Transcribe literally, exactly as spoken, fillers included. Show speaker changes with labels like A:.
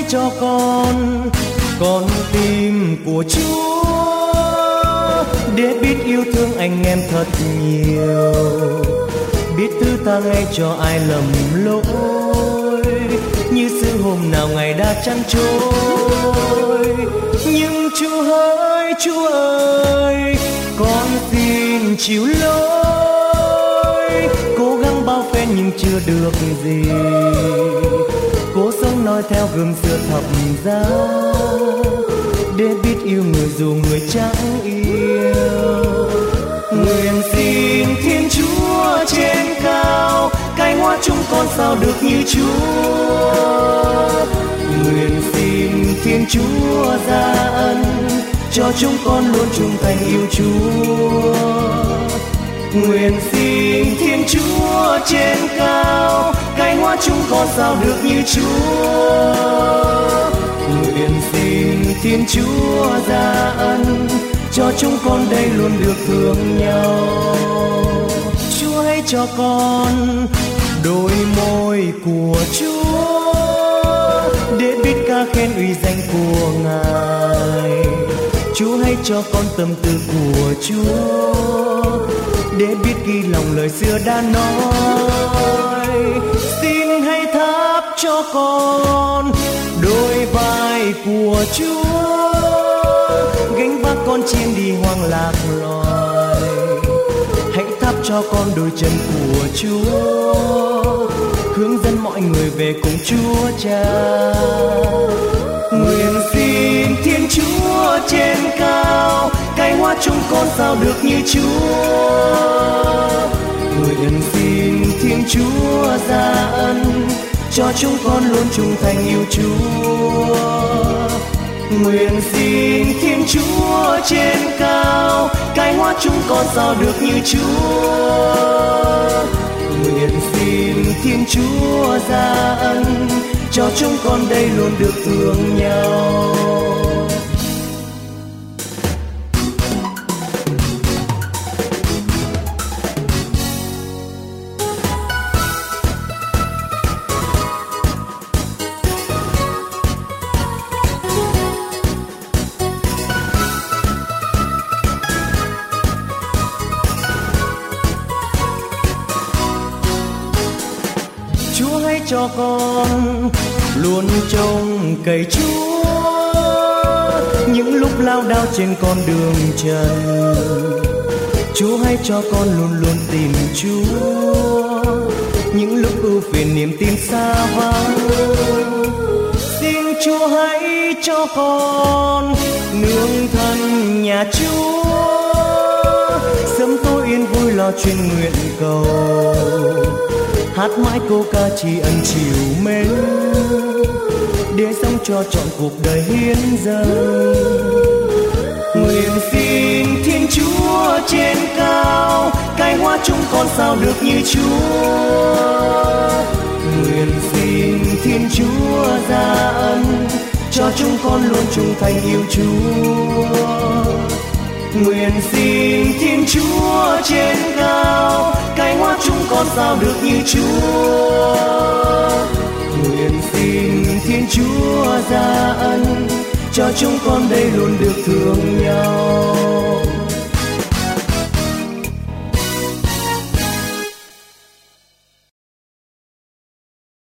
A: cho con con tim của Chúa, để biết yêu thương anh em thật nhiều, biết thứ tha ngay cho ai lầm lỗi, như sự hôm nào ngày đã chăn trôi. Nhưng Chúa ơi, Chúa ơi, con xin chịu lỗi, cố gắng bao phen nhưng chưa được gì, cố sống nói theo gương xưa thập giá, để biết yêu người dù người chẳng yêu. Nguyện xin Thiên Chúa trên cao cai hóa chúng con sao được như Chúa. Nguyện xin Thiên Chúa ra ân cho chúng con luôn trung thành yêu Chúa. Nguyện xin Thiên Chúa trên cao cai hóa chúng con sao được như Chúa. Nguyện xin Thiên Chúa ra ân cho chúng con đây luôn được thương nhau. Chúa hãy cho con đôi môi của Chúa, để biết ca khen uy danh của Ngài. Chúa hãy cho con tâm tư của Chúa, để biết ghi lòng lời xưa đã nói. Xin hãy thắp cho con đôi vai của Chúa, gánh vác con chim đi hoang lạc loài. Hãy thắp cho con đôi chân của Chúa, hướng dẫn mọi người về cùng Chúa Cha. Nguyện xin Thiên Chúa trên cao cai hóa chúng con sao được như Chúa. Nguyện xin Thiên Chúa ra ân cho chúng con luôn trung thành yêu Chúa. Nguyện xin Thiên Chúa trên cao cai hóa chúng con sao được như Chúa. Nguyện xin Thiên Chúa ra ân cho chúng con đây luôn được thương nhau. Chúa hãy cho con luôn trông cậy Chúa, những lúc lao đao trên con đường trần. Chúa hãy cho con luôn luôn tìm Chúa, những lúc ưu phiền niềm tin xa vắng. Xin Chúa hãy cho con nương thân nhà Chúa, sớm tối yên vui lo chuyên nguyện cầu, hát mãi câu ca tri ân chiều mến, để sống cho trọn cuộc đời hiến dâng. Nguyện xin Thiên Chúa trên cao cai hóa chúng con sao được như Chúa. Nguyện xin Thiên Chúa ra ân cho chúng con luôn trung thành yêu Chúa. Nguyện xin Thiên Chúa trên cao cai hóa chúng con sao được như Chúa. Nguyện xin Thiên Chúa ra ân cho chúng con đây luôn được thương nhau.